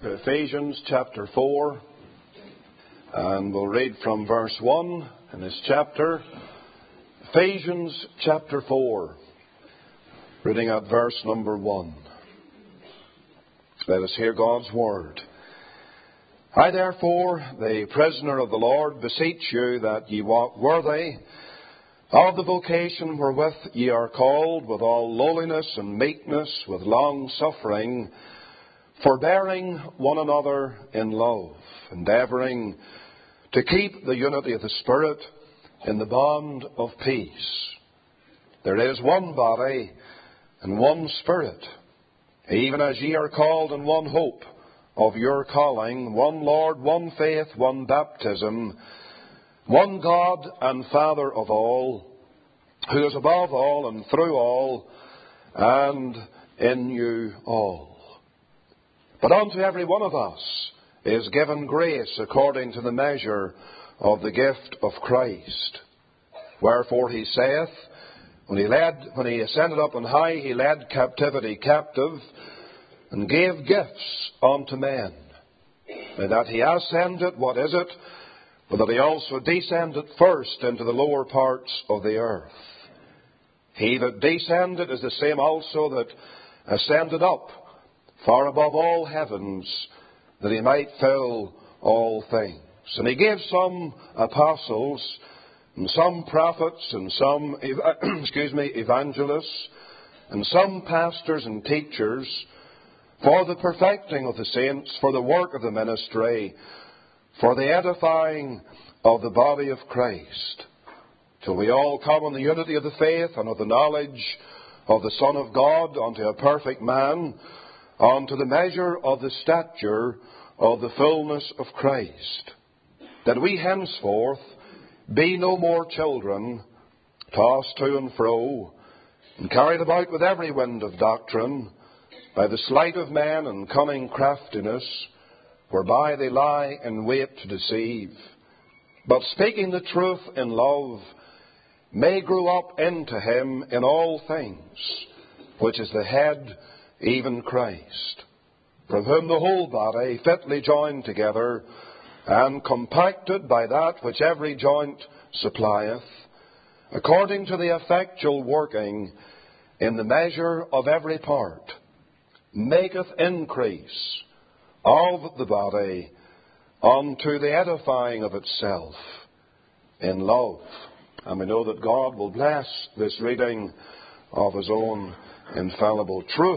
Ephesians chapter 4, and we'll read from verse 1 in this chapter. Ephesians chapter 4, reading at verse number 1. Let us hear God's word. I therefore, the prisoner of the Lord, beseech you that ye walk worthy of the vocation wherewith ye are called, with all lowliness and meekness, with long suffering, forbearing one another in love, endeavouring to keep the unity of the Spirit in the bond of peace. There is one body and one Spirit, even as ye are called in one hope of your calling, one Lord, one faith, one baptism, one God and Father of all, who is above all and through all and in you all. But unto every one of us is given grace according to the measure of the gift of Christ. Wherefore he saith, when he ascended up on high, he led captivity captive, and gave gifts unto men. And that he ascended, what is it? But that he also descended first into the lower parts of the earth. He that descended is the same also that ascended up far above all heavens, that he might fill all things. And he gave some apostles, and some prophets, and some evangelists, and some pastors and teachers, for the perfecting of the saints, for the work of the ministry, for the edifying of the body of Christ, till we all come in the unity of the faith and of the knowledge of the Son of God, unto a perfect man, unto the measure of the stature of the fullness of Christ, that we henceforth be no more children, tossed to and fro, and carried about with every wind of doctrine, by the sleight of men and cunning craftiness, whereby they lie in wait to deceive, but speaking the truth in love, may grow up into him in all things, which is the head, even Christ, from whom the whole body, fitly joined together, and compacted by that which every joint supplieth, according to the effectual working in the measure of every part, maketh increase of the body unto the edifying of itself in love. And we know that God will bless this reading of His own infallible truth.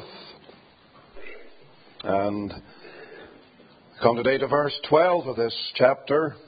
And come today to verse 12 of this chapter.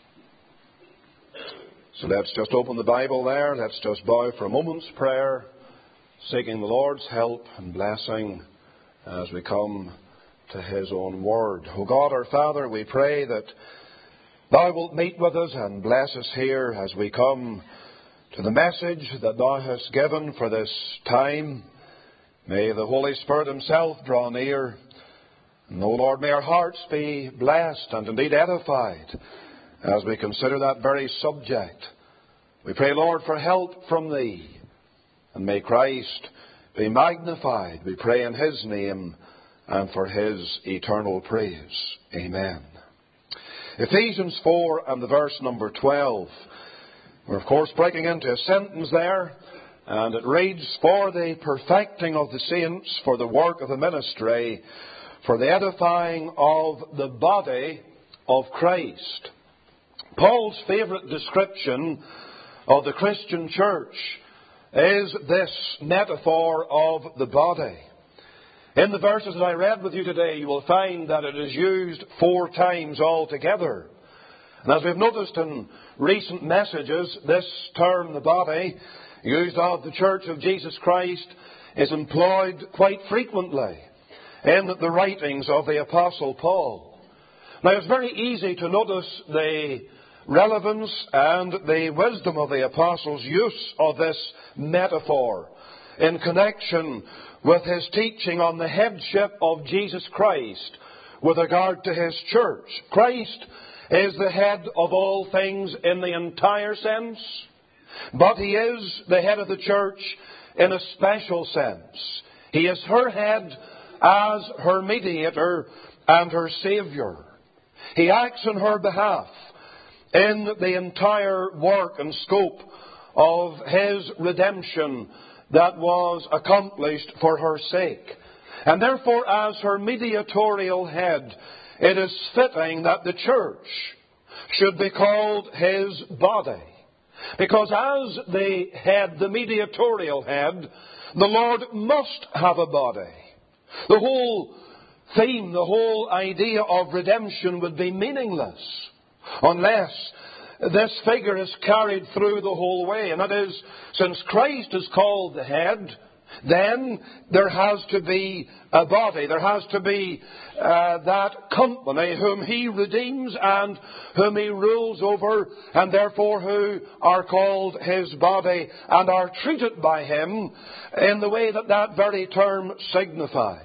So let's just open the Bible there. Let's just bow for a moment's prayer, seeking the Lord's help and blessing as we come to His own word. O God, our Father, we pray that Thou wilt meet with us and bless us here as we come to the message that Thou hast given for this time. May the Holy Spirit Himself draw near. And, O Lord, may our hearts be blessed and indeed edified as we consider that very subject. We pray, Lord, for help from Thee. And may Christ be magnified, we pray in His name and for His eternal praise. Amen. Ephesians 4 and the verse number 12. We're, of course, breaking into a sentence there. And it reads, for the perfecting of the saints, for the work of the ministry, for the edifying of the body of Christ. Paul's favourite description of the Christian church is this metaphor of the body. In the verses that I read with you today, you will find that it is used 4 times altogether. And as we've noticed in recent messages, this term, the body, used of the Church of Jesus Christ, is employed quite frequently in the writings of the Apostle Paul. Now, it's very easy to notice the relevance and the wisdom of the Apostle's use of this metaphor in connection with his teaching on the headship of Jesus Christ with regard to His church. Christ is the head of all things in the entire sense, but He is the head of the church in a special sense. He is her head as her mediator and her Saviour. He acts on her behalf in the entire work and scope of His redemption that was accomplished for her sake. And therefore, as her mediatorial head, it is fitting that the church should be called His body. Because as the head, the mediatorial head, the Lord must have a body. The whole theme, the whole idea of redemption would be meaningless unless this figure is carried through the whole way. And that is, since Christ is called the head, then there has to be a body. There has to be that company whom He redeems and whom He rules over, and therefore who are called His body and are treated by Him in the way that that very term signifies.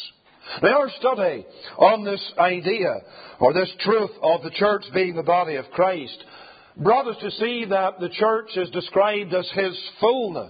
Now, our study on this idea, or this truth of the church being the body of Christ, brought us to see that the church is described as His fullness,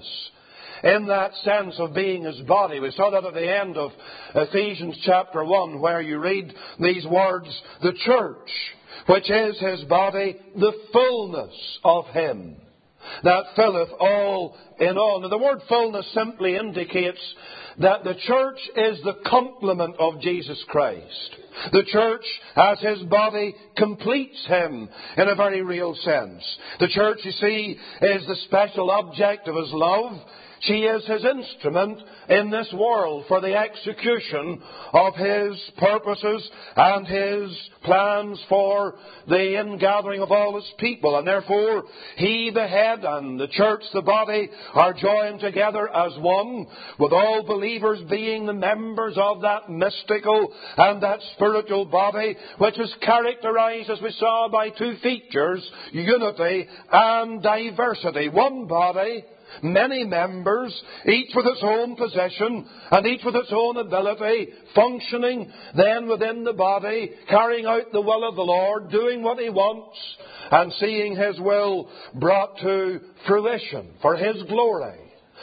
in that sense of being His body. We saw that at the end of Ephesians chapter 1, where you read these words, the church, which is His body, the fullness of Him that filleth all in all. Now, the word fullness simply indicates that the church is the complement of Jesus Christ. The church, as His body, completes Him in a very real sense. The church, you see, is the special object of His love. She is His instrument in this world for the execution of His purposes and His plans for the ingathering of all His people. And therefore, He, the head, and the church, the body, are joined together as one, with all believers being the members of that mystical and that spiritual body, which is characterized, as we saw, by two features, unity and diversity. One body, many members, each with its own position and each with its own ability, functioning then within the body, carrying out the will of the Lord, doing what He wants, and seeing His will brought to fruition for His glory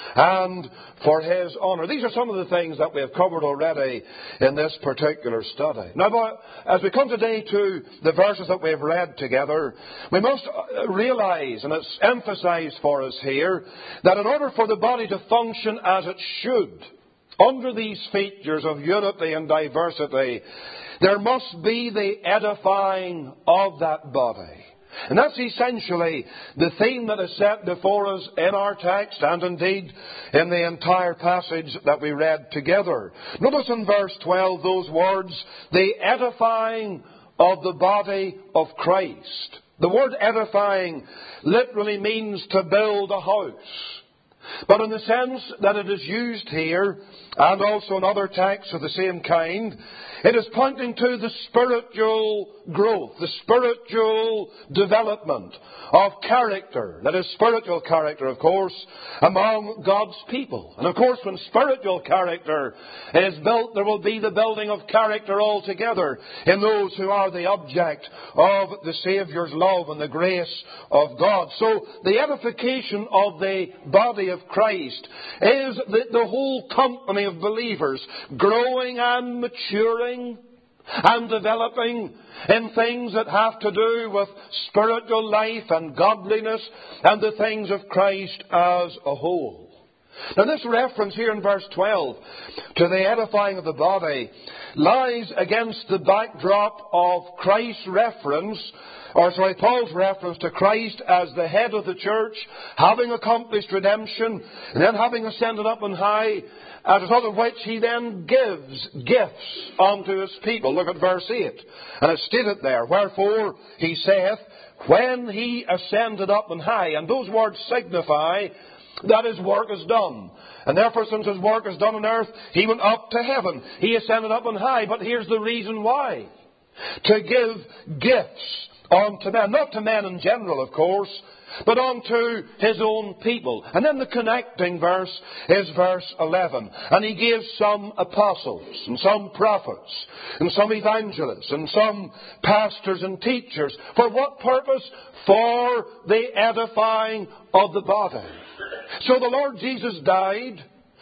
and for His honour. These are some of the things that we have covered already in this particular study. Now, as we come today to the verses that we have read together, we must realise, and it's emphasised for us here, that in order for the body to function as it should, under these features of unity and diversity, there must be the edifying of that body. And that's essentially the theme that is set before us in our text and indeed in the entire passage that we read together. Notice in verse 12 those words, the edifying of the body of Christ. The word edifying literally means to build a house. But in the sense that it is used here, and also in other texts of the same kind, it is pointing to the spiritual growth, the spiritual development of character, that is spiritual character, of course, among God's people. And of course, when spiritual character is built, there will be the building of character altogether in those who are the object of the Saviour's love and the grace of God. So the edification of the body of Christ is the whole company of believers growing and maturing and developing in things that have to do with spiritual life and godliness and the things of Christ as a whole. Now, this reference here in verse 12 to the edifying of the body lies against the backdrop of Christ's Paul's reference to Christ as the head of the church, having accomplished redemption, and then having ascended up on high, as a result of which He then gives gifts unto His people. Look at verse 8. And it's stated there, wherefore He saith, when He ascended up on high. And those words signify that His work is done. And therefore, since His work is done on earth, He went up to heaven. He ascended up on high. But here's the reason why. To give gifts unto men. Not to men in general, of course, but unto His own people. And then the connecting verse is verse 11. And He gave some apostles, and some prophets, and some evangelists, and some pastors and teachers. For what purpose? For the edifying of the body. So the Lord Jesus died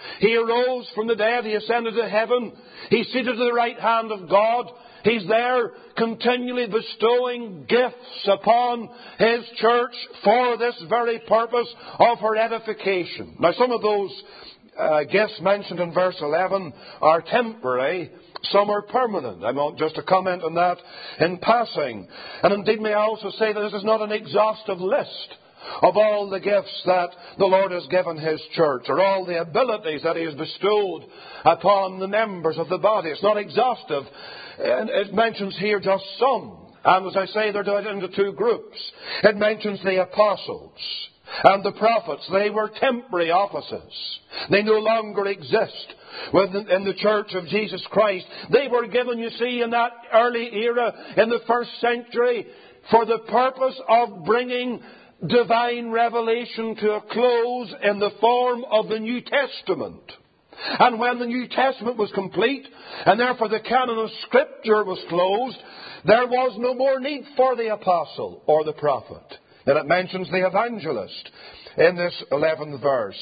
He arose from the dead. He ascended to heaven. He's seated at the right hand of God. He's there continually bestowing gifts upon His church for this very purpose of her edification. Now, some of those gifts mentioned in verse 11 are temporary. Some are permanent. I want just to comment on that in passing. And indeed, may I also say that this is not an exhaustive list of all the gifts that the Lord has given His church, or all the abilities that He has bestowed upon the members of the body. It's not exhaustive. And it mentions here just some. And as I say, they're divided into two groups. It mentions the apostles and the prophets. They were temporary offices. They no longer exist in the church of Jesus Christ. They were given, you see, in that early era, in the first century, for the purpose of bringing divine revelation to a close in the form of the New Testament. And when the New Testament was complete, and therefore the canon of Scripture was closed, there was no more need for the apostle or the prophet. And it mentions the evangelist in this 11th verse.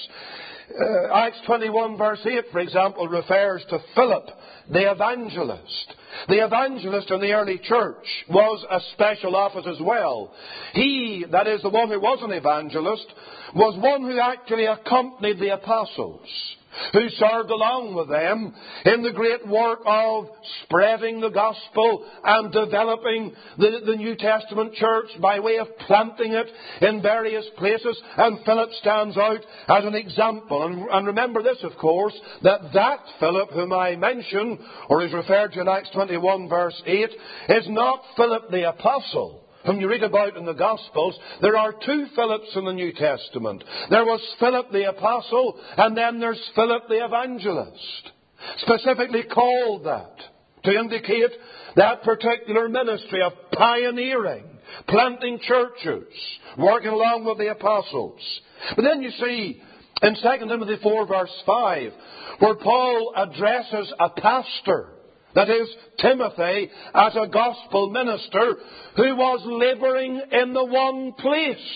Acts 21 verse 8, for example, refers to Philip, the evangelist. The evangelist in the early church was a special office as well. He, that is the one who was an evangelist, was one who actually accompanied the apostles, who served along with them in the great work of spreading the gospel and developing the New Testament church by way of planting it in various places. And Philip stands out as an example. And remember this, of course, that Philip whom I mention, or is referred to in Acts 21 verse 8, is not Philip the apostle, whom you read about in the Gospels. There are two Philips in the New Testament. There was Philip the Apostle, and then there's Philip the Evangelist. Specifically called that to indicate that particular ministry of pioneering, planting churches, working along with the apostles. But then you see in 2 Timothy 4 verse 5, where Paul addresses a pastor, that is, Timothy, as a gospel minister who was labouring in the one place.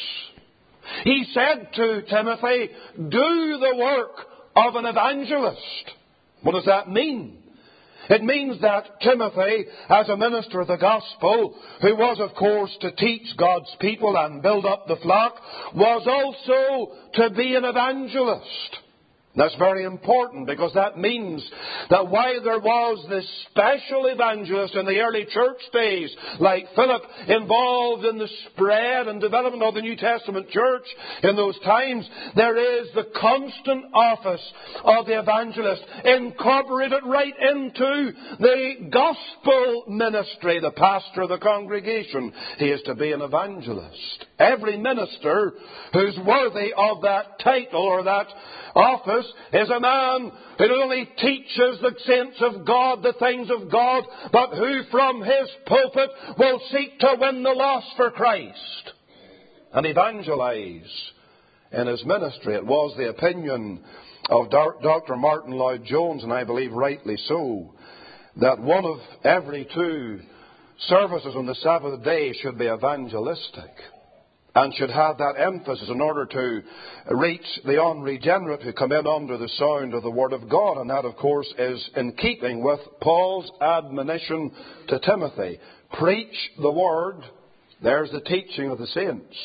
He said to Timothy, do the work of an evangelist. What does that mean? It means that Timothy, as a minister of the gospel, who was, of course, to teach God's people and build up the flock, was also to be an evangelist. That's very important, because that means that while there was this special evangelist in the early church days, like Philip, involved in the spread and development of the New Testament church in those times, there is the constant office of the evangelist incorporated right into the gospel ministry, the pastor of the congregation. He is to be an evangelist. Every minister who's worthy of that title or that office is a man who not only teaches the saints of God the things of God, but who from his pulpit will seek to win the lost for Christ and evangelize in his ministry. It was the opinion of Dr. Martin Lloyd-Jones, and I believe rightly so, that one of every two services on the Sabbath day should be evangelistic, and should have that emphasis in order to reach the unregenerate who come in under the sound of the Word of God. And that, of course, is in keeping with Paul's admonition to Timothy. Preach the Word. There's the teaching of the saints.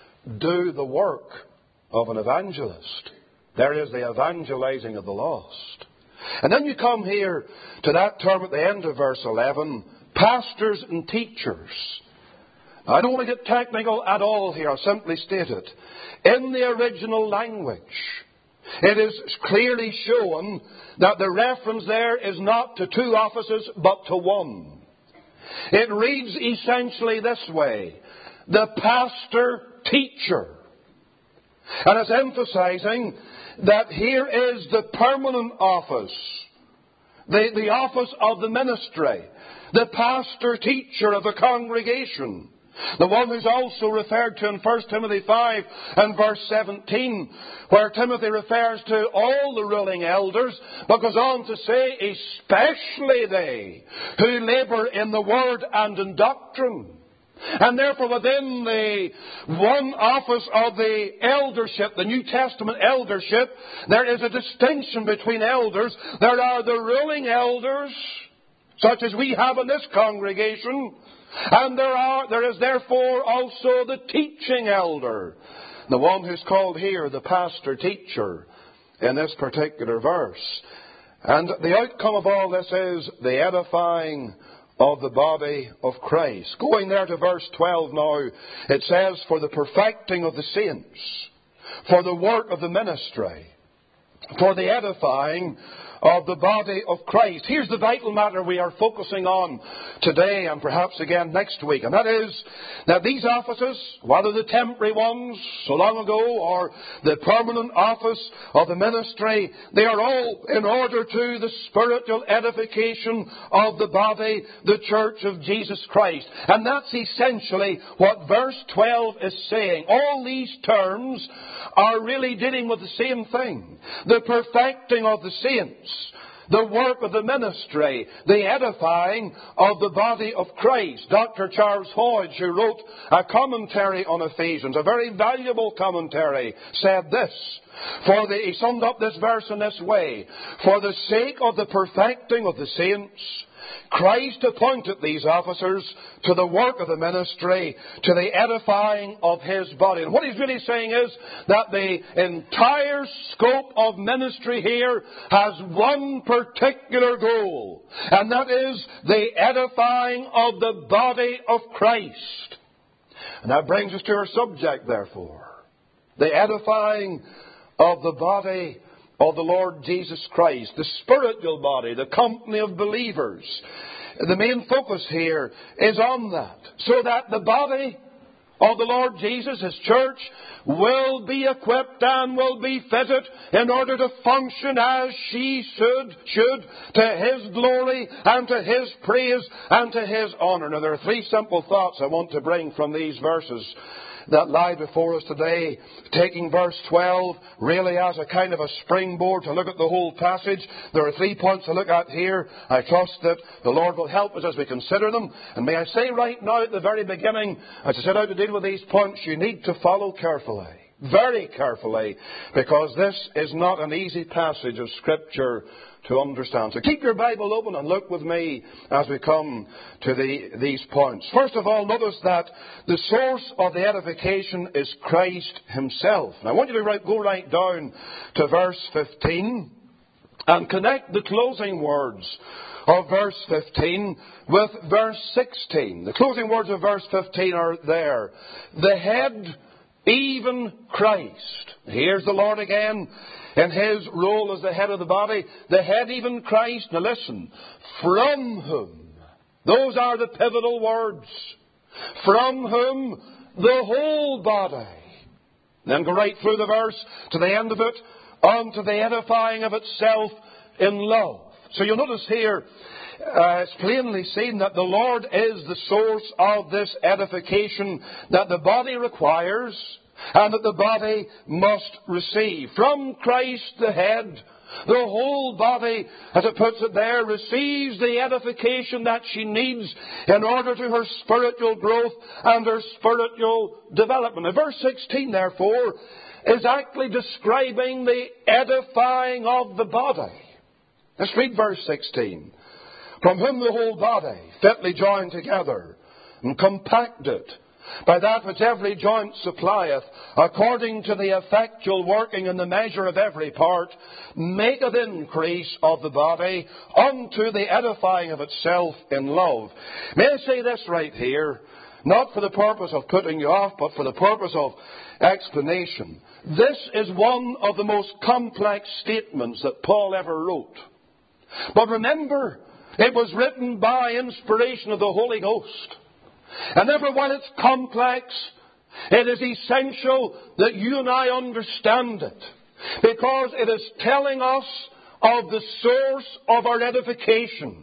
Do the work of an evangelist. There is the evangelizing of the lost. And then you come here to that term at the end of verse 11, pastors and teachers. I don't want to get technical at all here. I'll simply state it. In the original language, it is clearly shown that the reference there is not to two offices, but to one. It reads essentially this way: the pastor-teacher. And it's emphasizing that here is the permanent office, the office of the ministry, the pastor-teacher of the congregation. The one who's also referred to in 1 Timothy 5 and verse 17, where Timothy refers to all the ruling elders, but goes on to say, especially they who labour in the word and in doctrine. And therefore within the one office of the eldership, the New Testament eldership, there is a distinction between elders. There are the ruling elders, such as we have in this congregation, and there is therefore also the teaching elder, the one who's called here the pastor teacher in this particular verse. And the outcome of all this is the edifying of the body of Christ. Going there to verse 12 now, it says, for the perfecting of the saints, for the work of the ministry, for the edifying of the body of Christ. Here's the vital matter we are focusing on today and perhaps again next week. And that is that these offices, whether the temporary ones so long ago or the permanent office of the ministry, they are all in order to the spiritual edification of the body, the church of Jesus Christ. And that's essentially what verse 12 is saying. All these terms are really dealing with the same thing. The perfecting of the saints, the work of the ministry, the edifying of the body of Christ. Dr. Charles Hodge, who wrote a commentary on Ephesians, a very valuable commentary, said this. He summed up this verse in this way. For the sake of the perfecting of the saints, Christ appointed these officers to the work of the ministry, to the edifying of His body. And what he's really saying is that the entire scope of ministry here has one particular goal, and that is the edifying of the body of Christ. And that brings us to our subject, therefore. The edifying of the body of the Lord Jesus Christ, the spiritual body, the company of believers. The main focus here is on that, so that the body of the Lord Jesus, His church, will be equipped and will be fitted in order to function as she should to His glory and to His praise and to His honor. Now, there are three simple thoughts I want to bring from these verses that lie before us today, taking verse 12 really as a kind of a springboard to look at the whole passage. There are 3 points to look at here. I trust that the Lord will help us as we consider them. And may I say right now at the very beginning, as I set out to deal with these points, you need to follow carefully, very carefully, because this is not an easy passage of Scripture to understand. So keep your Bible open and look with me as we come to these points. First of all, notice that the source of the edification is Christ Himself. And I want you to go right down to verse 15 and connect the closing words of verse 15 with verse 16. The closing words of verse 15 are there. The head, even Christ. Here's the Lord again in His role as the head of the body. The head, even Christ. Now listen. From whom, those are the pivotal words. From whom the whole body. Then go right through the verse to the end of it, unto the edifying of itself in love. So you'll notice here, it's plainly seen that the Lord is the source of this edification that the body requires and that the body must receive. From Christ the head, the whole body, as it puts it there, receives the edification that she needs in order to her spiritual growth and her spiritual development. Now, verse 16, therefore, is actually describing the edifying of the body. Let's read verse 16. From whom the whole body, fitly joined together and compacted by that which every joint supplieth, according to the effectual working in the measure of every part, maketh increase of the body unto the edifying of itself in love. May I say this right here, not for the purpose of putting you off, but for the purpose of explanation. This is one of the most complex statements that Paul ever wrote. But remember, it was written by inspiration of the Holy Ghost. And therefore, while it's complex, it is essential that you and I understand it. Because it is telling us of the source of our edification.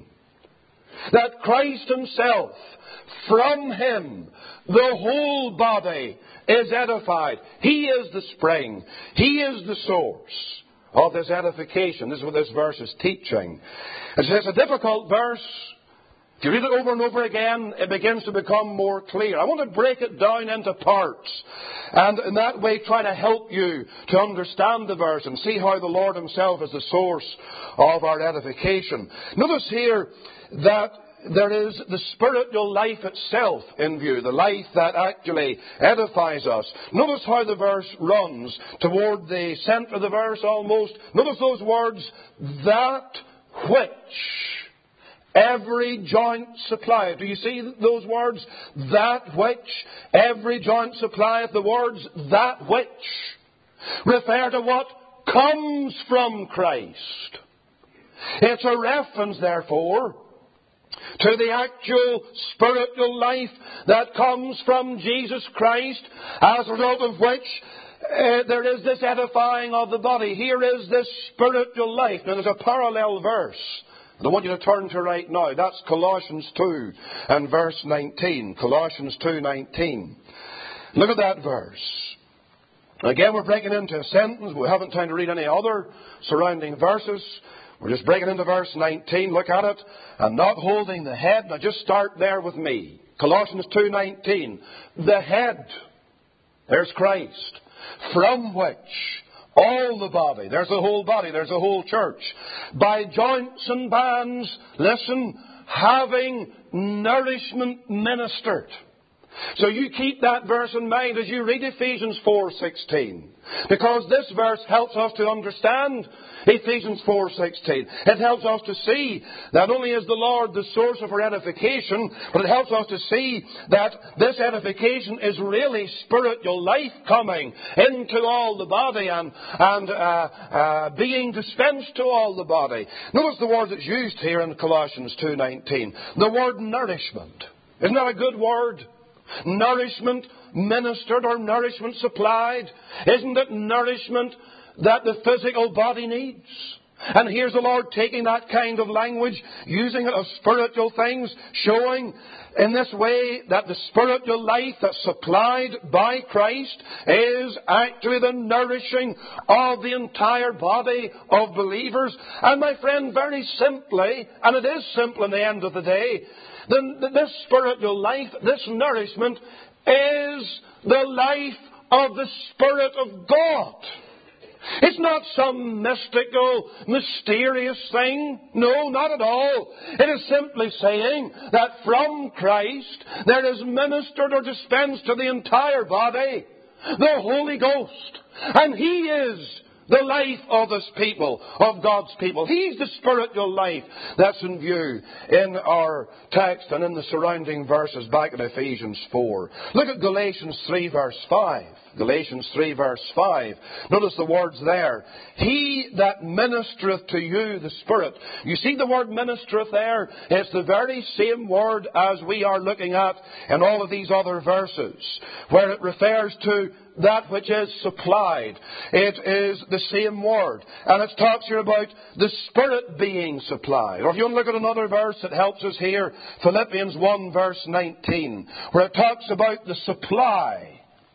That Christ Himself, from Him, the whole body is edified. He is the spring. He is the source of this edification. This is what this verse is teaching. It's a difficult verse. If you read it over and over again, it begins to become more clear. I want to break it down into parts, and in that way try to help you to understand the verse and see how the Lord Himself is the source of our edification. Notice here that there is the spiritual life itself in view, the life that actually edifies us. Notice how the verse runs toward the centre of the verse almost. Notice those words, that which every joint supplieth. Do you see those words? That which every joint supplieth. The words that which refer to what comes from Christ. It's a reference, therefore, to the actual spiritual life that comes from Jesus Christ, as a result of which there is this edifying of the body. Here is this spiritual life. Now, there's a parallel verse I want you to turn to right now. That's Colossians 2 and verse 19. Colossians 2:19. Look at that verse. Again, we're breaking into a sentence. We haven't time to read any other surrounding verses. We're just breaking into verse 19. Look at it. And not holding the head. Now just start there with me. Colossians 2:19. The head. There's Christ. From which all the body, there's the whole body, there's the whole church, by joints and bands, listen, having nourishment ministered. So you keep that verse in mind as you read Ephesians 4:16. Because this verse helps us to understand Ephesians 4:16. It helps us to see not only is the Lord the source of our edification, but it helps us to see that this edification is really spiritual life coming into all the body and being dispensed to all the body. Notice the word that's used here in Colossians 2:19. The word nourishment. Isn't that a good word? Nourishment ministered or nourishment supplied. Isn't it nourishment that the physical body needs? And here's the Lord taking that kind of language, using it of spiritual things, showing in this way that the spiritual life that's supplied by Christ is actually the nourishing of the entire body of believers. And my friend, very simply, and it is simple in the end of the day, this spiritual life, this nourishment, is the life of the Spirit of God. It's not some mystical, mysterious thing. No, not at all. It is simply saying that from Christ there is ministered or dispensed to the entire body the Holy Ghost. And He is the life of His people, of God's people. He's the spiritual life that's in view in our text and in the surrounding verses back in Ephesians 4. Look at Galatians 3 verse 5. Galatians 3 verse 5. Notice the words there. He that ministereth to you the Spirit. You see the word ministereth there? It's the very same word as we are looking at in all of these other verses, where it refers to that which is supplied. It is the same word. And it talks here about the Spirit being supplied. Or if you want to look at another verse that helps us here, Philippians 1 verse 19, where it talks about the supply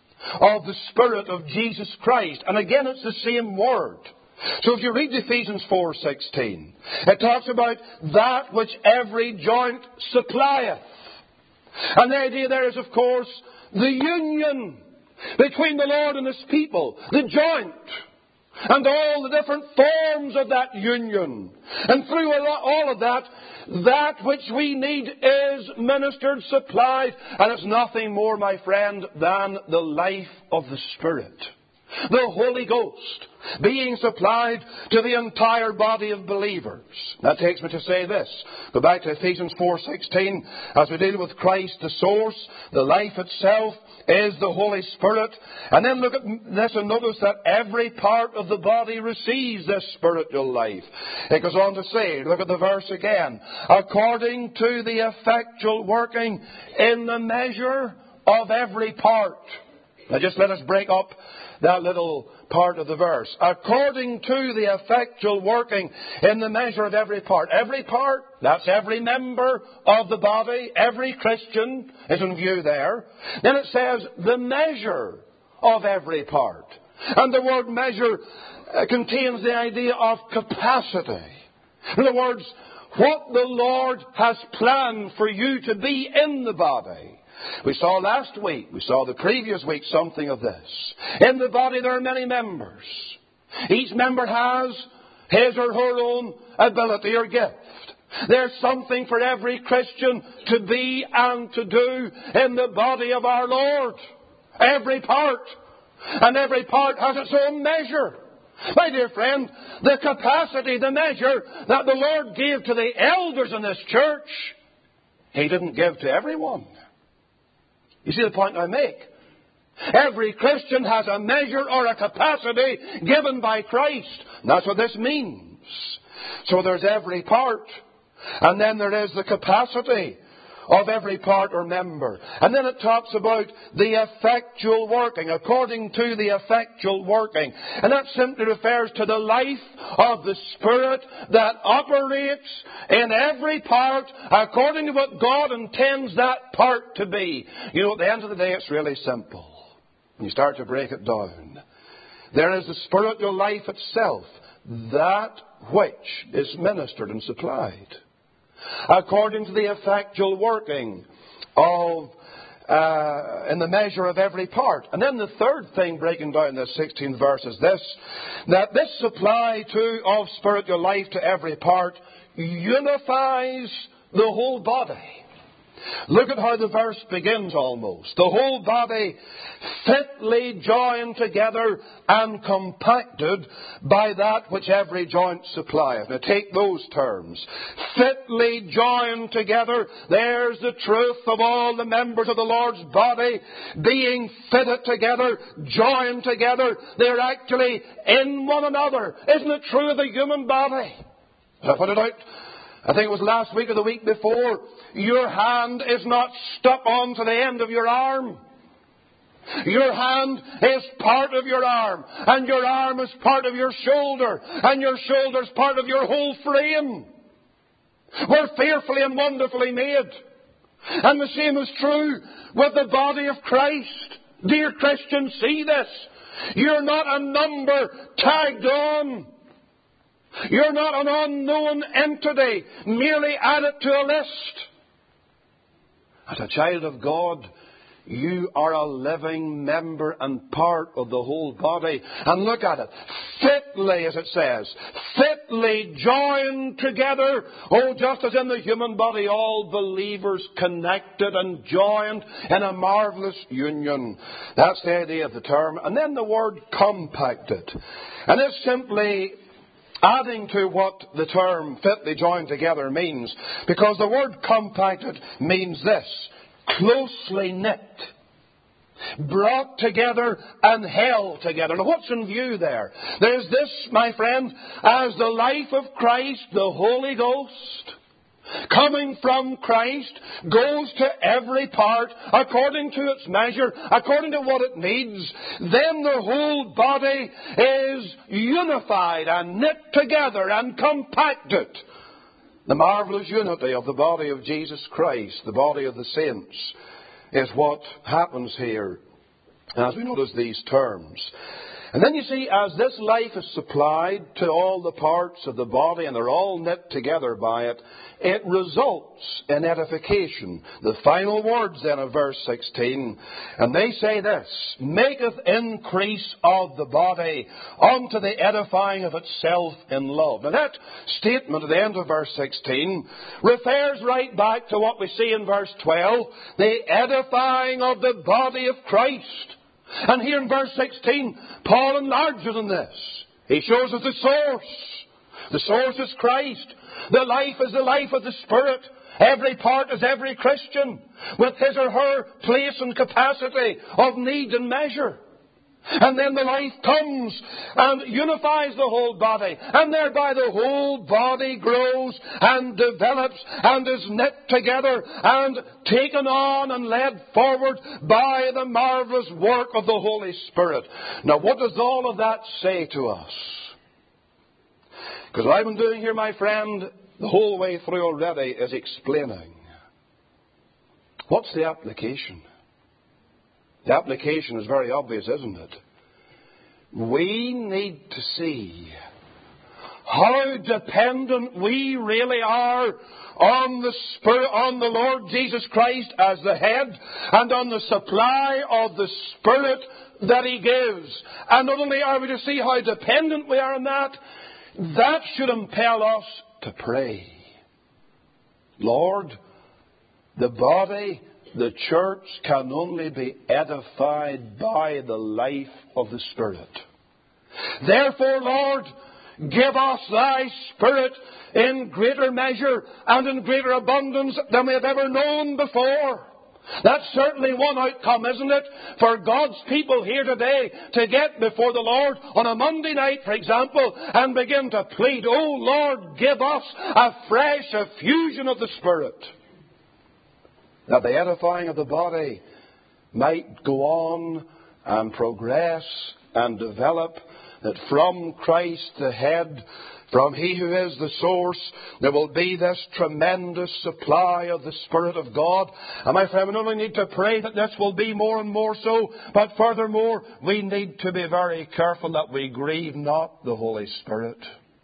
of the Spirit of Jesus Christ. And again, it's the same word. So if you read Ephesians 4:16, it talks about that which every joint supplieth. And the idea there is, of course, the union between the Lord and His people, the joint, and all the different forms of that union. And through all of that, that which we need is ministered, supplied, and it's nothing more, my friend, than the life of the Spirit. The Holy Ghost being supplied to the entire body of believers. That takes me to say this. Go back to Ephesians 4:16. As we deal with Christ, the source, the life itself is the Holy Spirit. And then look at this and notice that every part of the body receives this spiritual life. It goes on to say, look at the verse again. According to the effectual working in the measure of every part. Now just let us break up that little part of the verse. According to the effectual working in the measure of every part. Every part, that's every member of the body. Every Christian is in view there. Then it says the measure of every part. And the word measure contains the idea of capacity. In other words, what the Lord has planned for you to be in the body. We saw last week, we saw the previous week something of this. In the body there are many members. Each member has his or her own ability or gift. There's something for every Christian to be and to do in the body of our Lord. Every part. And every part has its own measure. My dear friend, the capacity, the measure that the Lord gave to the elders in this church, He didn't give to everyone. You see the point I make? Every Christian has a measure or a capacity given by Christ. And that's what this means. So there's every part. And then there is the capacity of every part or member. And then it talks about the effectual working, according to the effectual working. And that simply refers to the life of the Spirit that operates in every part according to what God intends that part to be. You know, at the end of the day, it's really simple. When you start to break it down, there is the spiritual life itself, that which is ministered and supplied according to the effectual working of in the measure of every part. And then the third thing, breaking down this 16th verse, is this: that this supply of spiritual life to every part unifies the whole body. Look at how the verse begins almost. The whole body fitly joined together and compacted by that which every joint supplieth. Now take those terms. Fitly joined together. There's the truth of all the members of the Lord's body being fitted together, joined together. They're actually in one another. Isn't it true of the human body? I put it out, I think it was last week or the week before. Your hand is not stuck onto the end of your arm. Your hand is part of your arm. And your arm is part of your shoulder. And your shoulder is part of your whole frame. We're fearfully and wonderfully made. And the same is true with the body of Christ. Dear Christians, see this. You're not a number tagged on. You're not an unknown entity merely added to a list. As a child of God, you are a living member and part of the whole body. And look at it. Fitly, as it says, fitly joined together. Oh, just as in the human body, all believers connected and joined in a marvelous union. That's the idea of the term. And then the word compacted. And it's simply adding to what the term fitly joined together means. Because the word compacted means this: closely knit, brought together and held together. Now what's in view there? There's this, my friend, as the life of Christ, the Holy Ghost, coming from Christ, goes to every part according to its measure, according to what it needs. Then the whole body is unified and knit together and compacted. The marvelous unity of the body of Jesus Christ, the body of the saints, is what happens here as we notice these terms. And then you see, as this life is supplied to all the parts of the body and they're all knit together by it, it results in edification. The final words then of verse 16, and they say this: maketh increase of the body unto the edifying of itself in love. Now that statement at the end of verse 16 refers right back to what we see in verse 12, the edifying of the body of Christ. And here in verse 16, Paul enlarges on this. He shows us the source. The source is Christ. The life is the life of the Spirit. Every part is every Christian with his or her place and capacity of need and measure. And then the life comes and unifies the whole body. And thereby the whole body grows and develops and is knit together and taken on and led forward by the marvelous work of the Holy Spirit. Now what does all of that say to us? Because what I've been doing here, my friend, the whole way through already is explaining. What's the application? The application is very obvious, isn't it? We need to see how dependent we really are on the Spirit, on the Lord Jesus Christ as the head, and on the supply of the Spirit that He gives. And not only are we to see how dependent we are on that, that should impel us to pray. Lord, the body, the church, can only be edified by the life of the Spirit. Therefore, Lord, give us Thy Spirit in greater measure and in greater abundance than we have ever known before. That's certainly one outcome, isn't it, for God's people here today to get before the Lord on a Monday night, for example, and begin to plead, "Oh Lord, give us a fresh effusion of the Spirit," that the edifying of the body might go on and progress and develop, that from Christ the head, from He who is the source, there will be this tremendous supply of the Spirit of God. And my friend, we not only need to pray that this will be more and more so, but furthermore, we need to be very careful that we grieve not the Holy Spirit,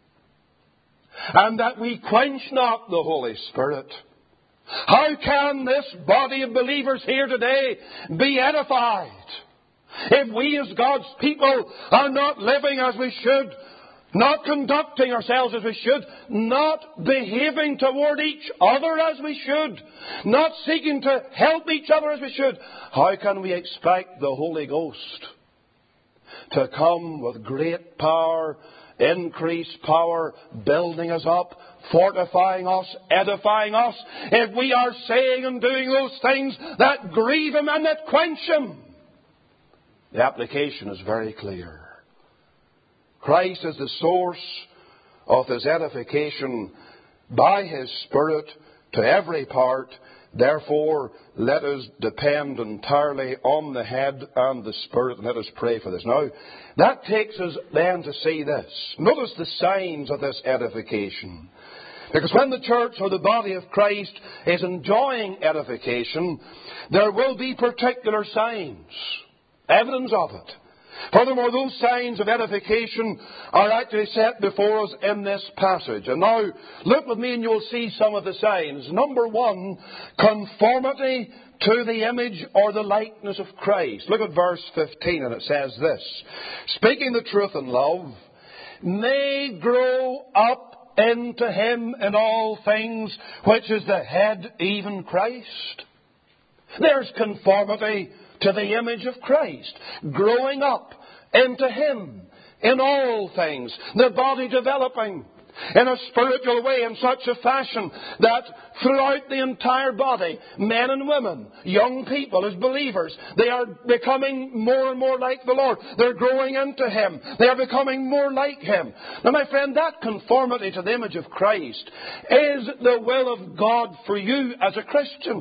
and that we quench not the Holy Spirit. How can this body of believers here today be edified if we as God's people are not living as we should, not conducting ourselves as we should, not behaving toward each other as we should, not seeking to help each other as we should? How can we expect the Holy Ghost to come with great power, increased power, building us up, fortifying us, edifying us, if we are saying and doing those things that grieve Him and that quench Him? The application is very clear. Christ is the source of this edification by His Spirit to every part. Therefore, let us depend entirely on the head and the Spirit, and let us pray for this. Now, that takes us then to see this. Notice the signs of this edification. Because when the church or the body of Christ is enjoying edification, there will be particular signs, evidence of it. Furthermore, those signs of edification are actually set before us in this passage. And now, look with me and you'll see some of the signs. Number one, conformity to the image or the likeness of Christ. Look at verse 15, and it says this: "Speaking the truth in love, may grow up into Him in all things, which is the head, even Christ." There's conformity to the image of Christ, growing up into Him in all things, the body developing in a spiritual way in such a fashion that throughout the entire body, men and women, young people as believers, they are becoming more and more like the Lord. They're growing into Him. They are becoming more like Him. Now, my friend, that conformity to the image of Christ is the will of God for you as a Christian.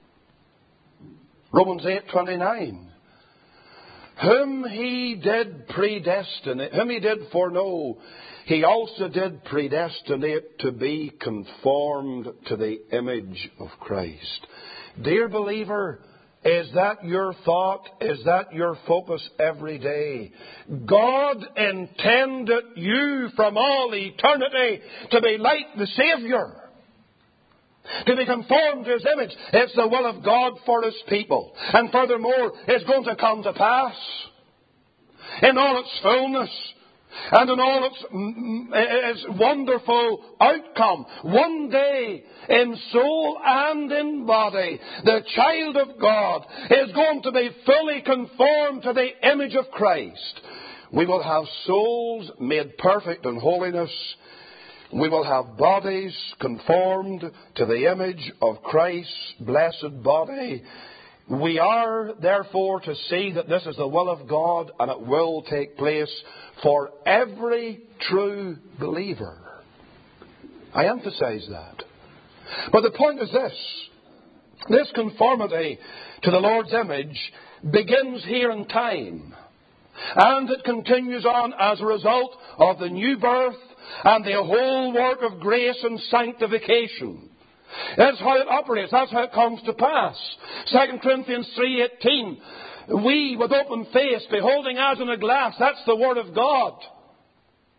Romans 8:29. Whom He did predestinate, whom He did foreknow, He also did predestinate to be conformed to the image of Christ. Dear believer, is that your thought? Is that your focus every day? God intended you from all eternity to be like the Savior, to be conformed to His image. It's the will of God for His people. And furthermore, it's going to come to pass in all its fullness and in all its wonderful outcome. One day, in soul and in body, the child of God is going to be fully conformed to the image of Christ. We will have souls made perfect in holiness. We will have bodies conformed to the image of Christ's blessed body. We are, therefore, to see that this is the will of God, and it will take place for every true believer. I emphasize that. But the point is this: this conformity to the Lord's image begins here in time, and it continues on as a result of the new birth and the whole work of grace and sanctification. That's how it operates. That's how it comes to pass. 2 Corinthians 3:18. We, with open face, beholding as in a glass, that's the Word of God.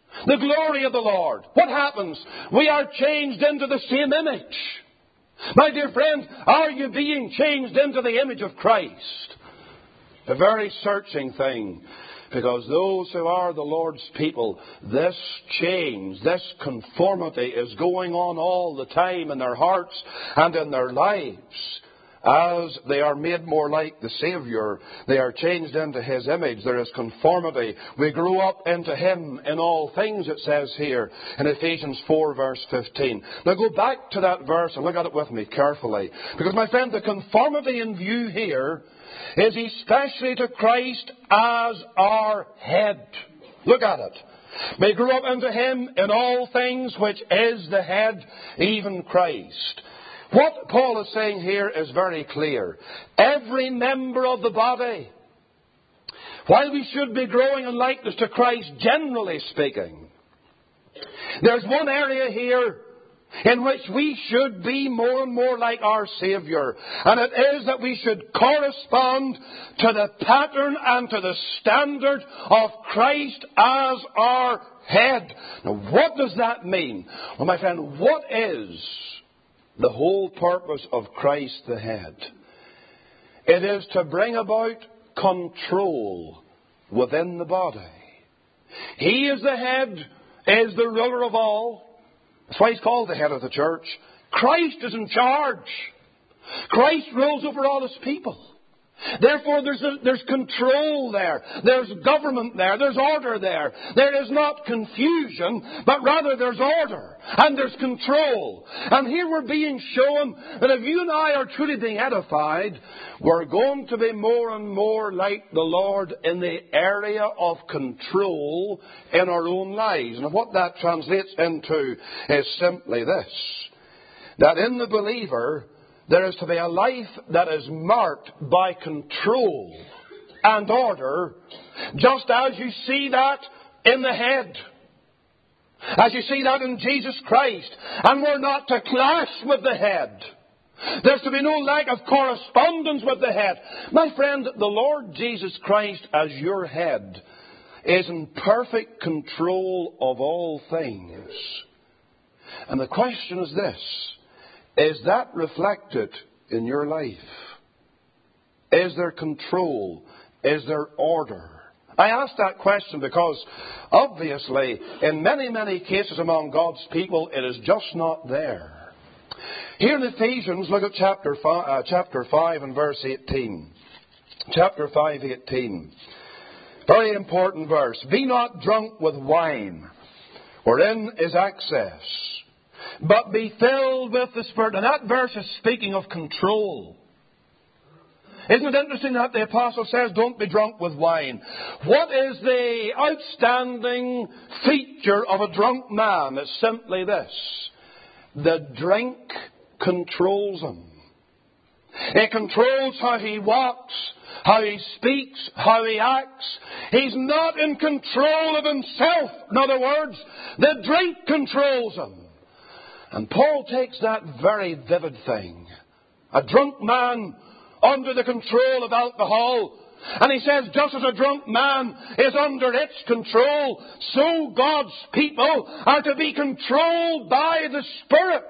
The glory of the Lord. What happens? We are changed into the same image. My dear friend, are you being changed into the image of Christ? A very searching thing. Because those who are the Lord's people, this change, this conformity is going on all the time in their hearts and in their lives. As they are made more like the Saviour, they are changed into His image. There is conformity. We grow up into Him in all things, it says here in Ephesians 4 verse 15. Now go back to that verse and look at it with me carefully. Because my friend, the conformity in view here is especially to Christ as our head. Look at it. May grow up into Him in all things which is the head, even Christ. What Paul is saying here is very clear. Every member of the body, while we should be growing in likeness to Christ, generally speaking, there's one area here in which we should be more and more like our Saviour. And it is that we should correspond to the pattern and to the standard of Christ as our head. Now, what does that mean? Well, my friend, what is the whole purpose of Christ the head? It is to bring about control within the body. He is the head, is the ruler of all. That's why He's called the head of the church. Christ is in charge. Christ rules over all His people. Therefore, there's control there. There's government there. There's order there. There is not confusion, but rather there's order. And there's control. And here we're being shown that if you and I are truly being edified, we're going to be more and more like the Lord in the area of control in our own lives. And what that translates into is simply this. That in the believer, there is to be a life that is marked by control and order, just as you see that in the head. As you see that in Jesus Christ. And we're not to clash with the head. There's to be no lack of correspondence with the head. My friend, the Lord Jesus Christ as your head is in perfect control of all things. And the question is this. Is that reflected in your life? Is there control? Is there order? I ask that question because, obviously, in many, many cases among God's people, it is just not there. Here in Ephesians, look at chapter 5 and verse 18. Chapter 5, 18. Very important verse. Be not drunk with wine, wherein is excess, but be filled with the Spirit. And that verse is speaking of control. Isn't it interesting that the Apostle says, don't be drunk with wine? What is the outstanding feature of a drunk man? It's simply this. The drink controls him. It controls how he walks, how he speaks, how he acts. He's not in control of himself. In other words, the drink controls him. And Paul takes that very vivid thing. A drunk man under the control of alcohol. And he says, just as a drunk man is under its control, so God's people are to be controlled by the Spirit.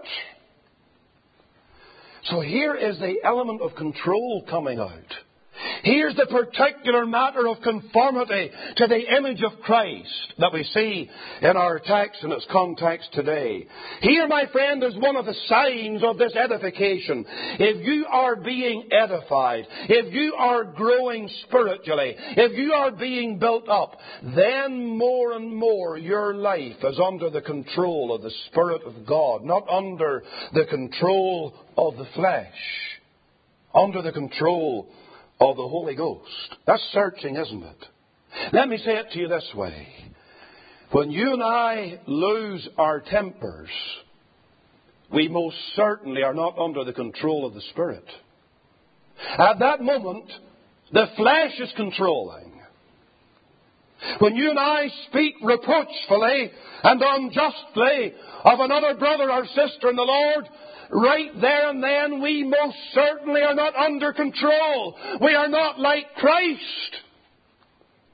So here is the element of control coming out. Here's the particular matter of conformity to the image of Christ that we see in our text and its context today. Here, my friend, is one of the signs of this edification. If you are being edified, if you are growing spiritually, if you are being built up, then more and more your life is under the control of the Spirit of God, not under the control of the flesh, under the control of the Holy Ghost. That's searching, isn't it? Let me say it to you this way. When you and I lose our tempers, we most certainly are not under the control of the Spirit. At that moment, the flesh is controlling. When you and I speak reproachfully and unjustly of another brother or sister in the Lord, right there and then, we most certainly are not under control. We are not like Christ.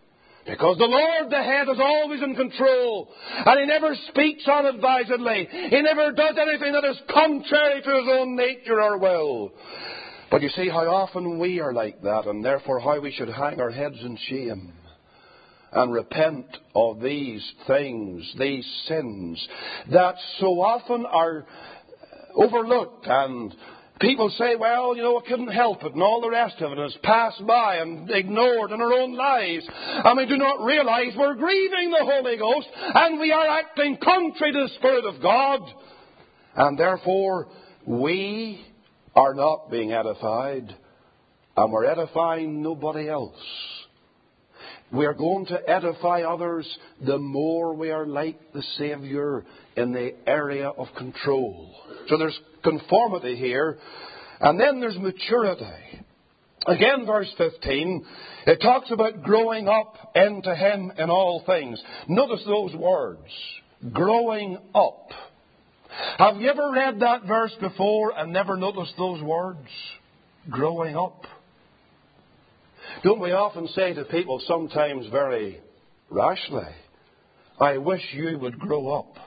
Because the Lord, the head, is always in control. And He never speaks unadvisedly. He never does anything that is contrary to His own nature or will. But you see how often we are like that, and therefore how we should hang our heads in shame and repent of these things, these sins, that so often are overlooked, and people say, well, I couldn't help it, and all the rest of it has passed by and ignored in our own lives. And we do not realize we're grieving the Holy Ghost, and we are acting contrary to the Spirit of God. And therefore, we are not being edified, and we're edifying nobody else. We are going to edify others the more we are like the Saviour in the area of control. So there's conformity here, and then there's maturity. Again, verse 15, it talks about growing up into Him in all things. Notice those words, growing up. Have you ever read that verse before and never noticed those words? Growing up. Don't we often say to people, sometimes very rashly, I wish you would grow up.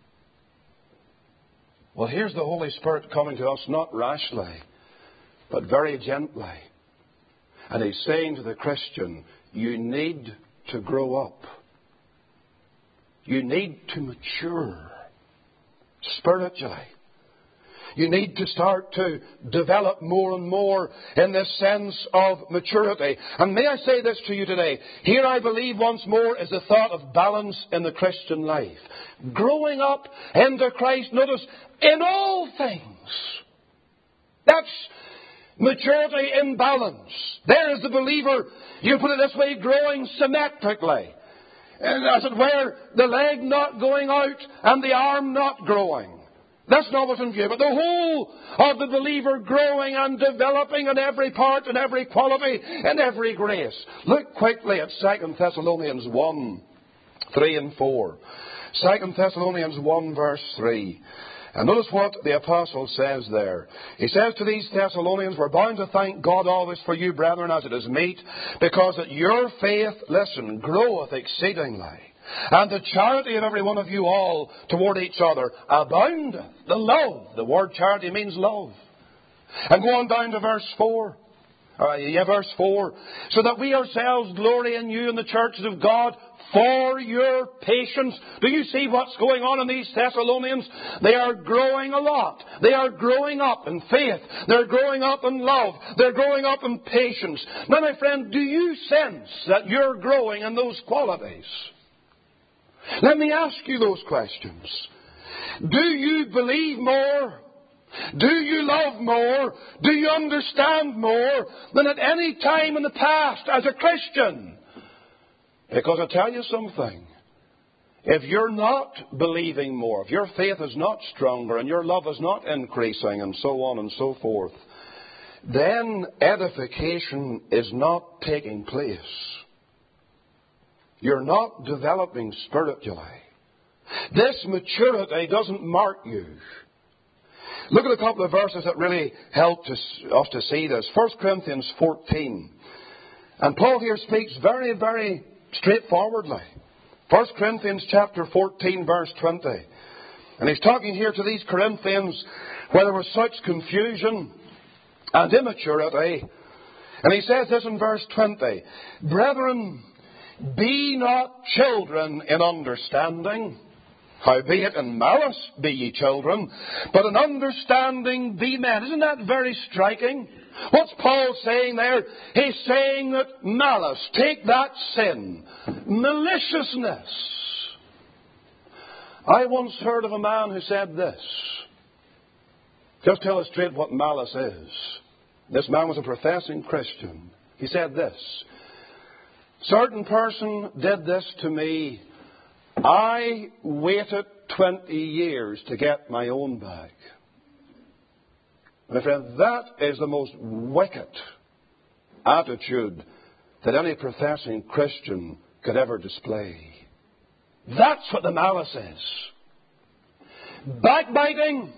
Well, here's the Holy Spirit coming to us not rashly, but very gently. And He's saying to the Christian, you need to grow up. You need to mature spiritually. You need to start to develop more and more in this sense of maturity. And may I say this to you today. Here I believe once more is the thought of balance in the Christian life. Growing up into Christ, notice, in all things. That's maturity in balance. There is the believer, you put it this way, growing symmetrically. And as it were, the leg not going out and the arm not growing. That's not what's in view, but the whole of the believer growing and developing in every part and every quality and every grace. Look quickly at 2 Thessalonians 1, 3 and 4. 2 Thessalonians 1 verse 3. And notice what the apostle says there. He says to these Thessalonians, we're bound to thank God always for you, brethren, as it is meet, because that your faith, listen, groweth exceedingly. And the charity of every one of you all toward each other aboundeth. The love. The word charity means love. And go on down to verse 4. Verse 4. So that we ourselves glory in you in the churches of God for your patience. Do you see what's going on in these Thessalonians? They are growing a lot. They are growing up in faith. They're growing up in love. They're growing up in patience. Now, my friend, do you sense that you're growing in those qualities? Let me ask you those questions. Do you believe more? Do you love more? Do you understand more than at any time in the past as a Christian? Because I tell you something. If you're not believing more, if your faith is not stronger and your love is not increasing and so on and so forth, then edification is not taking place. You're not developing spiritually. This maturity doesn't mark you. Look at a couple of verses that really help us to see this. 1 Corinthians 14. And Paul here speaks very, very straightforwardly. 1 Corinthians chapter 14, verse 20. And he's talking here to these Corinthians where there was such confusion and immaturity. And he says this in verse 20. Brethren, be not children in understanding. Howbeit in malice be ye children, but in understanding be men. Isn't that very striking? What's Paul saying there? He's saying that malice, take that sin, maliciousness. I once heard of a man who said this. Just to illustrate what malice is. This man was a professing Christian. He said this. Certain person did this to me. I waited 20 years to get my own back. My friend, that is the most wicked attitude that any professing Christian could ever display. That's what the malice is. Backbiting,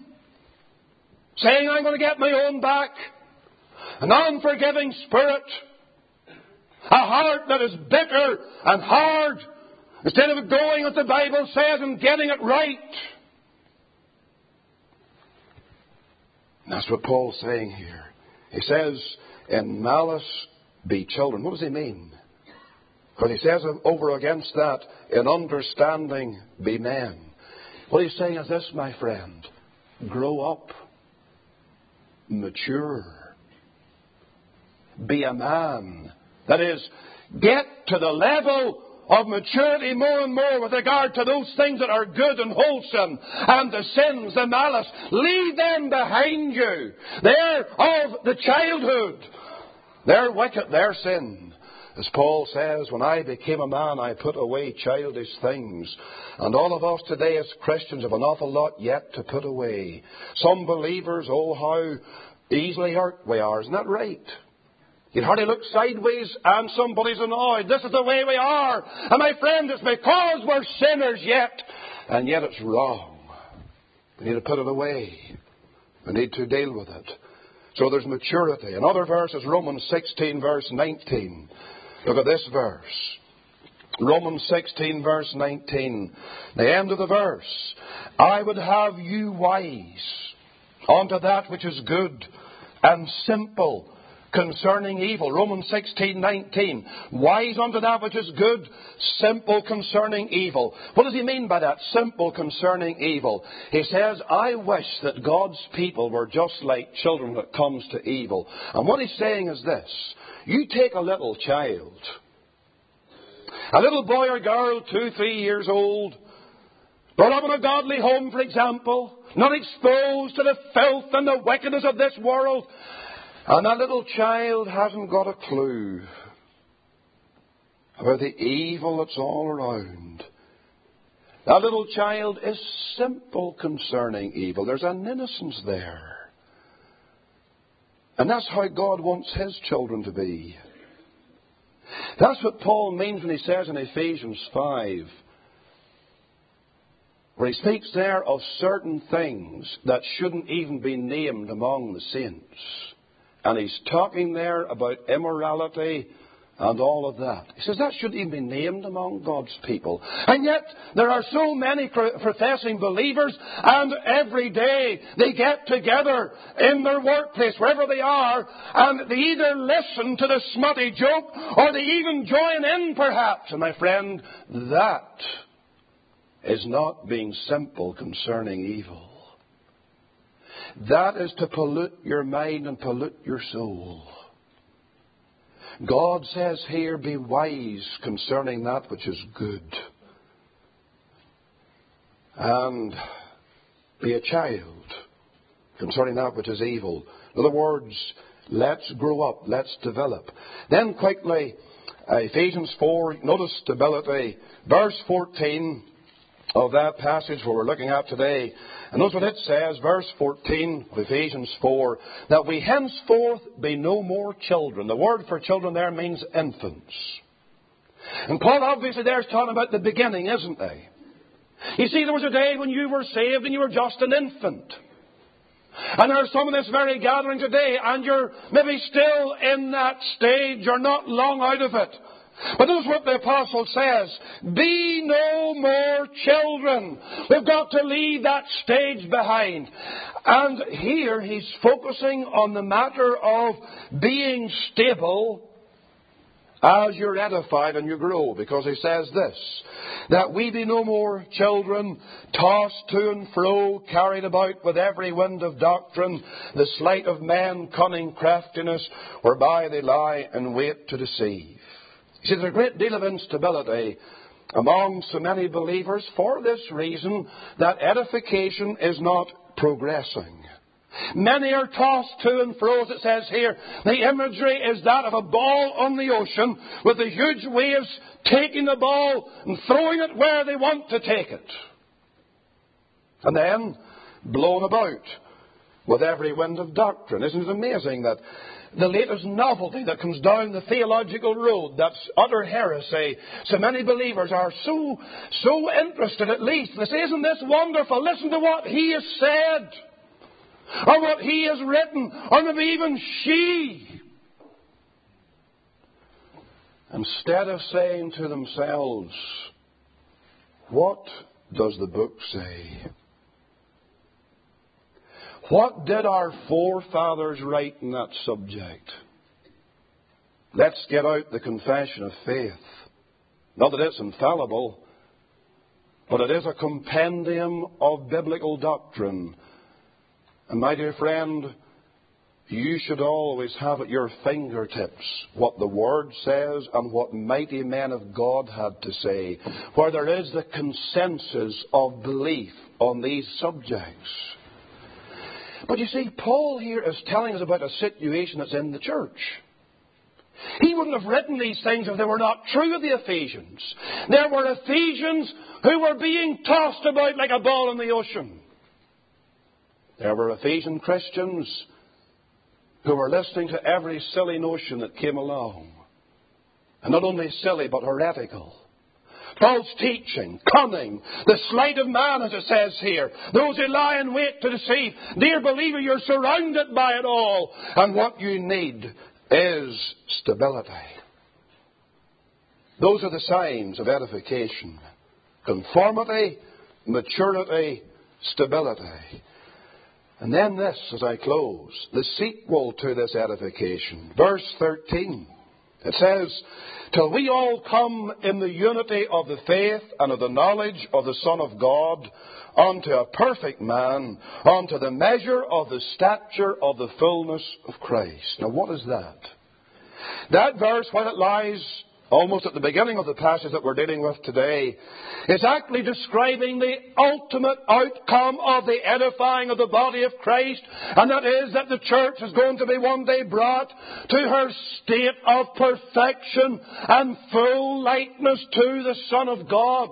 saying I'm going to get my own back, an unforgiving spirit, A heart that is bitter and hard, instead of going, as the Bible says, and getting it right. And that's what Paul's saying here. He says, in malice be children. What does he mean? Because he says over against that, in understanding be men. What he's saying is this, my friend. Grow up. Mature. Be a man. That is, get to the level of maturity more and more with regard to those things that are good and wholesome, and the sins, the malice. Leave them behind you. They're of the childhood. They're wicked, they're sin. As Paul says, when I became a man, I put away childish things. And all of us today as Christians have an awful lot yet to put away. Some believers, oh, how easily hurt we are. Isn't that right? You'd hardly look sideways and somebody's annoyed. This is the way we are. And my friend, it's because we're sinners yet. And yet it's wrong. We need to put it away. We need to deal with it. So there's maturity. Another verse is Romans 16, verse 19. Look at this verse. Romans 16, verse 19. The end of the verse. I would have you wise unto that which is good and simple concerning evil. Romans 16:19. Wise unto that which is good, simple concerning evil. What does he mean by that? Simple concerning evil. He says, I wish that God's people were just like children when it comes to evil. And what he's saying is this. You take a little child, a little boy or girl, 2, 3 years old, brought up in a godly home, for example, not exposed to the filth and the wickedness of this world. And that little child hasn't got a clue about the evil that's all around. That little child is simple concerning evil. There's an innocence there. And that's how God wants His children to be. That's what Paul means when he says in Ephesians 5, where he speaks there of certain things that shouldn't even be named among the saints. And he's talking there about immorality and all of that. He says that shouldn't even be named among God's people. And yet there are so many professing believers, and every day they get together in their workplace, wherever they are, and they either listen to the smutty joke or they even join in perhaps. And my friend, that is not being simple concerning evil. That is to pollute your mind and pollute your soul. God says here, be wise concerning that which is good. And be a child concerning that which is evil. In other words, let's grow up, let's develop. Then quickly, Ephesians 4, notice stability. Verse 14 of that passage where we're looking at today. And notice what it says, verse 14 of Ephesians 4, that we henceforth be no more children. The word for children there means infants. And Paul obviously there is talking about the beginning, isn't he? You see, there was a day when you were saved and you were just an infant. And there are some in this very gathering today, and you're maybe still in that stage, you're not long out of it. But this is what the Apostle says. Be no more children. We've got to leave that stage behind. And here he's focusing on the matter of being stable as you're edified and you grow. Because he says this, that we be no more children, tossed to and fro, carried about with every wind of doctrine, the sleight of men, cunning craftiness, whereby they lie in wait to deceive. You see, there's a great deal of instability among so many believers for this reason, that edification is not progressing. Many are tossed to and fro, as it says here. The imagery is that of a ball on the ocean with the huge waves taking the ball and throwing it where they want to take it. And then blown about with every wind of doctrine. Isn't it amazing that the latest novelty that comes down the theological road, that's utter heresy, so many believers are so interested at least. They say, isn't this wonderful? Listen to what he has said, or what he has written, or maybe even she. instead of saying to themselves, what does the book say? What did our forefathers write in that subject? Let's get out the Confession of Faith. Not that it's infallible, but it is a compendium of biblical doctrine. And my dear friend, you should always have at your fingertips what the Word says and what mighty men of God had to say, where there is the consensus of belief on these subjects. But you see, Paul here is telling us about a situation that's in the church. He wouldn't have written these things if they were not true of the Ephesians. There were Ephesians who were being tossed about like a ball in the ocean. There were Ephesian Christians who were listening to every silly notion that came along. And not only silly, but heretical. False teaching, cunning, the sleight of man, as it says here. Those who lie in wait to deceive. Dear believer, you're surrounded by it all. And what you need is stability. Those are the signs of edification. Conformity, maturity, stability. And then this, as I close, the sequel to this edification. Verse 13. It says, till we all come in the unity of the faith and of the knowledge of the Son of God, unto a perfect man, unto the measure of the stature of the fullness of Christ. Now what is that? That verse, while it lies almost at the beginning of the passage that we're dealing with today, is actually describing the ultimate outcome of the edifying of the body of Christ, and that is that the church is going to be one day brought to her state of perfection and full likeness to the Son of God.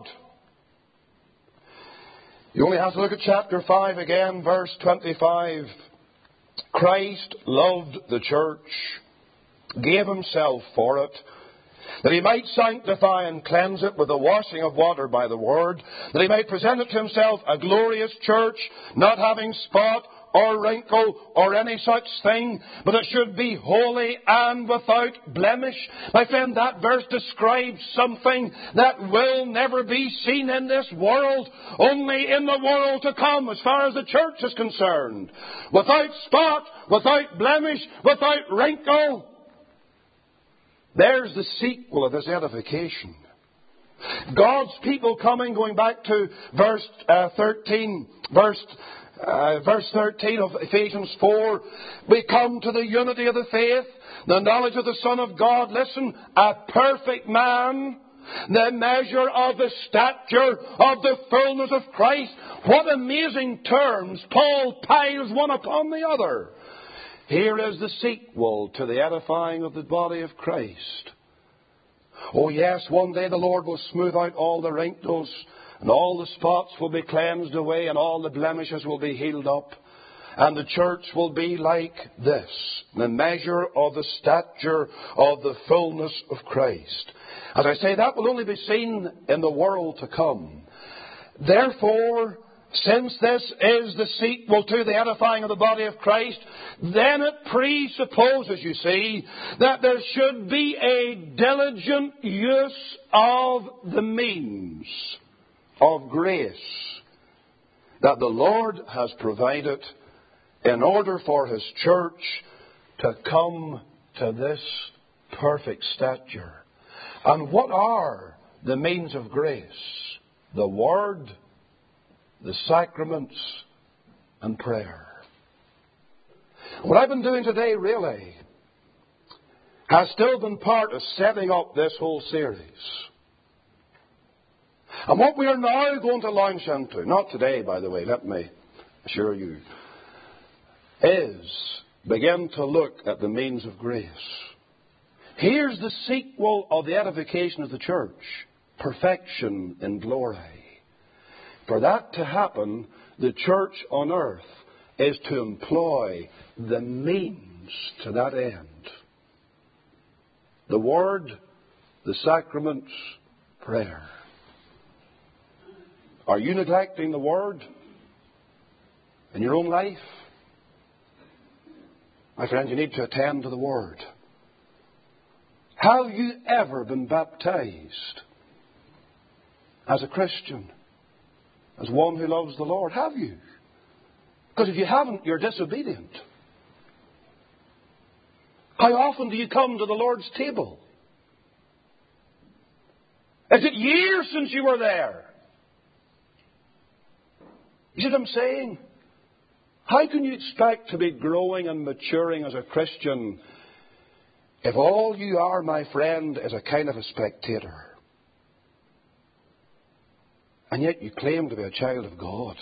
You only have to look at chapter 5 again, verse 25. Christ loved the church, gave himself for it, that he might sanctify and cleanse it with the washing of water by the word, that he might present it to himself a glorious church, not having spot or wrinkle or any such thing, but it should be holy and without blemish. My friend, that verse describes something that will never be seen in this world, only in the world to come as far as the church is concerned. Without spot, without blemish, without wrinkle. There's the sequel of this edification. God's people coming, going back to verse 13 of Ephesians 4, we come to the unity of the faith, the knowledge of the Son of God. Listen, a perfect man, the measure of the stature of the fullness of Christ. What amazing terms Paul piles one upon the other. Here is the sequel to the edifying of the body of Christ. Oh yes, one day the Lord will smooth out all the wrinkles, and all the spots will be cleansed away, and all the blemishes will be healed up. And the church will be like this, the measure of the stature of the fullness of Christ. As I say, that will only be seen in the world to come. Therefore, since this is the sequel to the edifying of the body of Christ, then it presupposes, you see, that there should be a diligent use of the means of grace that the Lord has provided in order for His church to come to this perfect stature. And what are the means of grace? The Word, the sacraments, and prayer. What I've been doing today really has still been part of setting up this whole series. And what we are now going to launch into, not today by the way, let me assure you, is begin to look at the means of grace. Here's the sequel of the edification of the church, perfection in glory. For that to happen, the church on earth is to employ the means to that end. The Word, the sacraments, prayer. Are you neglecting the Word in your own life? My friends, you need to attend to the Word. Have you ever been baptized as a Christian? As one who loves the Lord? Have you? Because if you haven't, you're disobedient. How often do you come to the Lord's table? Is it years since you were there? You see what I'm saying? How can you expect to be growing and maturing as a Christian if all you are, my friend, is a kind of a spectator? And yet you claim to be a child of God.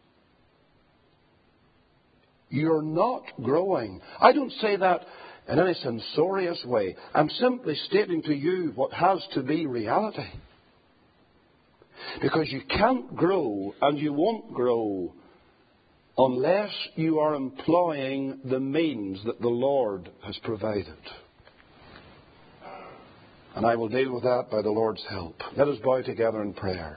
You're not growing. I don't say that in any censorious way. I'm simply stating to you what has to be reality. Because you can't grow and you won't grow unless you are employing the means that the Lord has provided. And I will deal with that by the Lord's help. Let us bow together in prayer.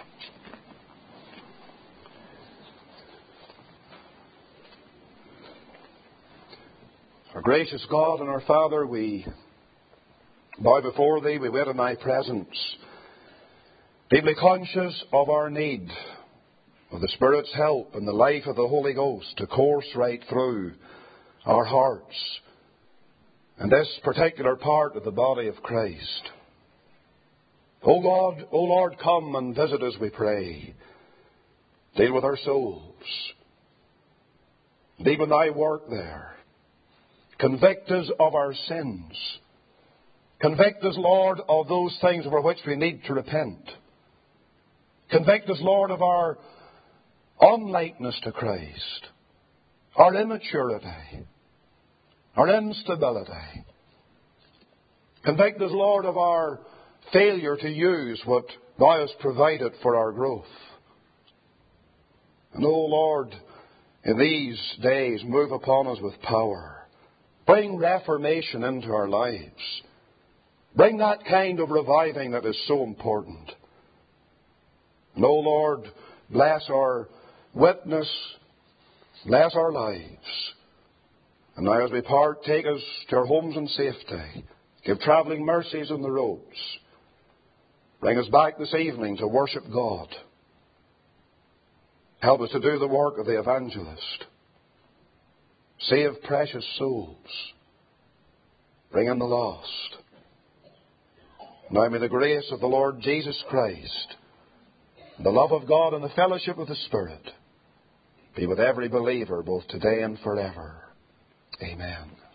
Our gracious God and our Father, we bow before Thee, we wait in Thy presence, deeply conscious of our need of the Spirit's help and the life of the Holy Ghost to course right through our hearts and this particular part of the body of Christ. O God, O Lord, come and visit us, we pray. Deal with our souls. Deal with Thy work there. Convict us of our sins. Convict us, Lord, of those things for which we need to repent. Convict us, Lord, of our unlikeness to Christ, our immaturity, our instability. Convict us, Lord, of our failure to use what Thou hast provided for our growth. And, O Lord, in these days, move upon us with power. Bring reformation into our lives. Bring that kind of reviving that is so important. And, O Lord, bless our witness, bless our lives. And now as we part, take us to our homes in safety. Give travelling mercies on the roads. Bring us back this evening to worship God. Help us to do the work of the evangelist. Save precious souls. Bring in the lost. Now may the grace of the Lord Jesus Christ, the love of God and the fellowship of the Spirit be with every believer both today and forever. Amen.